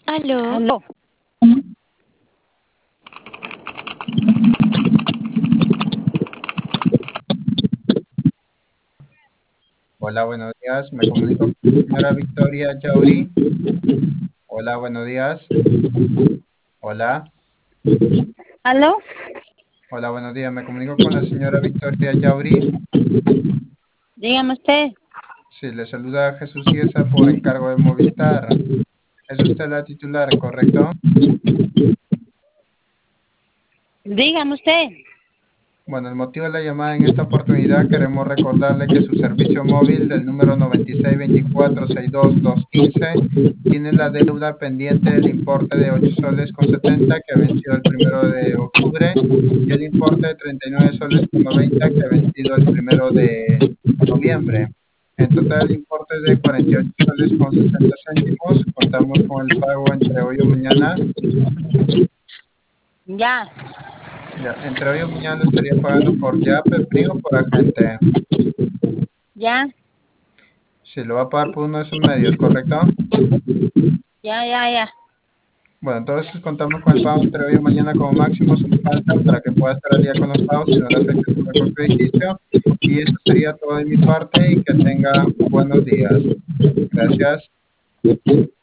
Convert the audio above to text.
Aló. Aló. Hola, buenos días. Me comunico con la señora Victoria Yauri. Hola, buenos días. Hola. Aló. Hola, buenos días. Me comunico con la señora Victoria Yauri. Dígame usted. Sí, le saluda Jesús Ciesa por encargo de Movistar. Es usted la titular, ¿correcto? Dígame usted. Bueno, el motivo de la llamada en esta oportunidad queremos recordarle que su servicio móvil del número 9624-62215 tiene la deuda pendiente del importe de 8 soles con 70 que venció el 1 de octubre y el importe de 39 soles con 90 que ha vencido el 1 de noviembre. En total, el importe de 48 soles con 60 céntimos. Contamos con el pago entre hoy o mañana. Ya. Ya, entre hoy o mañana lo estaría pagando por Yape, PRI o por agente. Ya. Sí, lo va a pagar por uno de esos medios, ¿correcto? Ya. Bueno, entonces contamos con el pago entre hoy y mañana como máximo sin falta para que pueda estar al día con los pagos y no le afecte su récord crediticio. Y eso sería todo de mi parte y que tenga buenos días. Gracias.